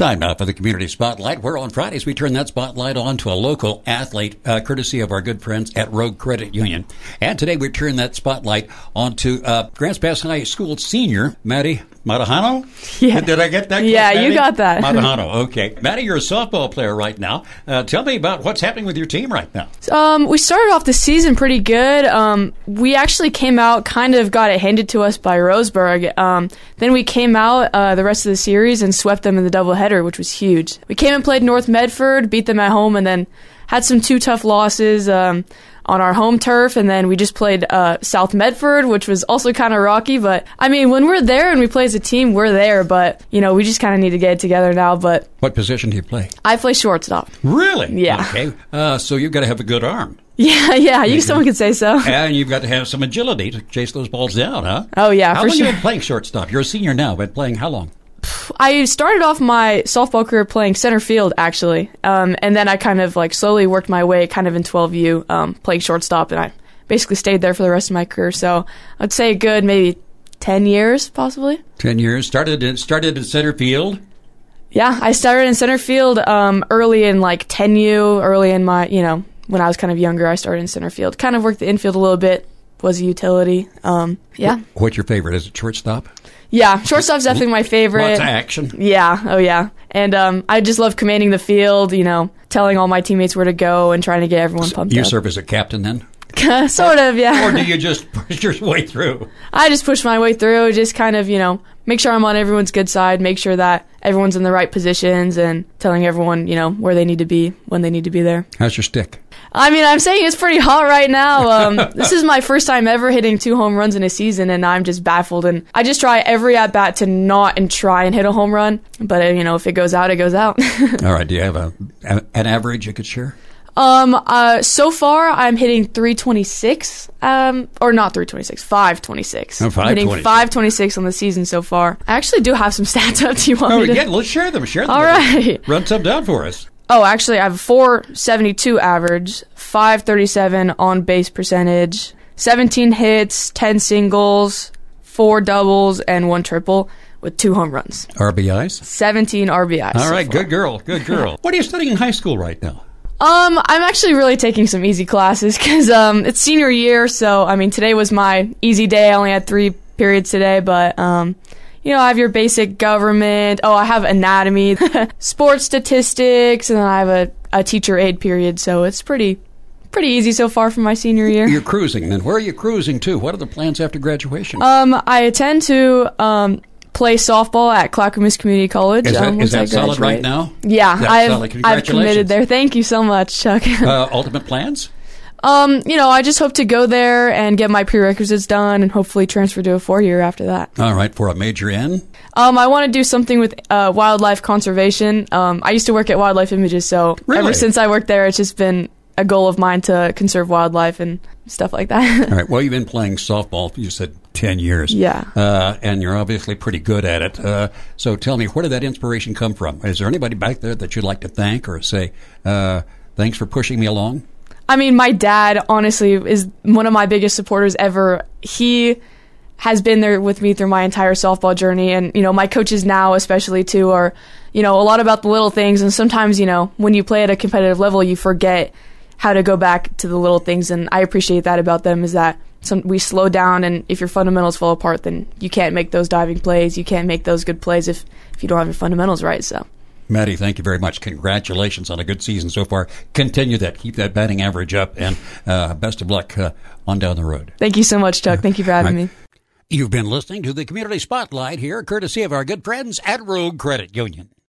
Time now for the Community Spotlight, where on Fridays we turn that spotlight on to a local athlete, courtesy of our good friends at Rogue Credit Union. And today we turn that spotlight on to Grants Pass High School senior, Maddie Marajano? Yeah. Did I get that? Yeah, Maddie? you got that. Marajano, okay. Maddie, you're a softball player right now. Tell me about what's happening with your team right now. We started off the season pretty good. We actually came out, kind of got it handed to us by Roseburg. Then we came out the rest of the series and swept them in the doubleheader, which was huge. We came and played North Medford, beat them at home, and then had some 2 tough losses on our home turf, and then we just played South Medford, which was also kind of rocky. But, I mean, when we're there and we play as a team, we're there. But, you know, we just kind of need to get it together now. But what position do you play? I play shortstop. Really? Yeah. Okay. So you've got to have a good arm. Yeah, someone could say so. And you've got to have some agility to chase those balls down, huh? Oh, yeah, how for long sure. Have you been playing shortstop? You're a senior now, but playing how long? I started off my softball career playing center field, actually. And then I kind of slowly worked my way kind of in 12U, playing shortstop, and I basically stayed there for the rest of my career. So I'd say a good maybe 10 years, possibly. 10 years. Started in center field? Yeah, I started in center field early in 10U, early in my, when I was kind of younger, I started in center field. Kind of worked the infield a little bit, was a utility. Yeah. What's your favorite? Is it shortstop? Yeah, shortstop's definitely my favorite. Lots of action. Yeah, oh yeah. And I just love commanding the field, telling all my teammates where to go and trying to get everyone pumped up. You serve as a captain then? Sort of, yeah. Or do you just push your way through? I just push my way through, just kind of, make sure I'm on everyone's good side, make sure that everyone's in the right positions, and telling everyone, where they need to be when they need to be there. How's your stick? I mean, I'm saying it's pretty hot right now. This is my first time ever hitting 2 home runs in a season, and I'm just baffled. And I just try every at-bat to not and try and hit a home run. But, if it goes out, it goes out. All right. Do you have an average you could share? So far, I'm hitting 326, or not 326, 526. Oh, 526. I'm hitting 526 on the season so far. I actually do have some stats up. Do you want me to? Yeah, let's share them. All right. Run some down for us. Oh, actually, I have a 472 average, 537 on base percentage, 17 hits, 10 singles, 4 doubles, and 1 triple with 2 home runs. RBIs? 17 RBIs. All right, good girl, good girl. What are you studying in high school right now? I'm actually really taking some easy classes because it's senior year, so, today was my easy day. I only had 3 periods today, but, I have your basic government. Oh, I have anatomy, sports statistics, and then I have a teacher aid period, so it's pretty easy so far for my senior year. You're cruising, then. Where are you cruising to? What are the plans after graduation? I intend to play softball at Clackamas Community College. Is that solid right now? Yeah, Solid. I've committed there. Thank you so much, Chuck. Ultimate plans? I just hope to go there and get my prerequisites done and hopefully transfer to a 4-year after that. All right, for a major in? I want to do something with wildlife conservation. I used to work at Wildlife Images, so Really? Ever since I worked there, it's just been a goal of mine to conserve wildlife and stuff like that. All right, well, you've been playing softball, you said 10 years. Yeah. And you're obviously pretty good at it. So tell me, where did that inspiration come from? Is there anybody back there that you'd like to thank or say, thanks for pushing me along? My dad, honestly, is one of my biggest supporters ever. He has been there with me through my entire softball journey. And, my coaches now especially, too, are, a lot about the little things. And sometimes, when you play at a competitive level, you forget how to go back to the little things. And I appreciate that about them, is that we slow down. And if your fundamentals fall apart, then you can't make those diving plays. You can't make those good plays if you don't have your fundamentals right, so. Maddie, thank you very much. Congratulations on a good season so far. Continue that. Keep that batting average up, and best of luck on down the road. Thank you so much, Chuck. Thank you for having me. You've been listening to the Community Spotlight here, courtesy of our good friends at Rogue Credit Union.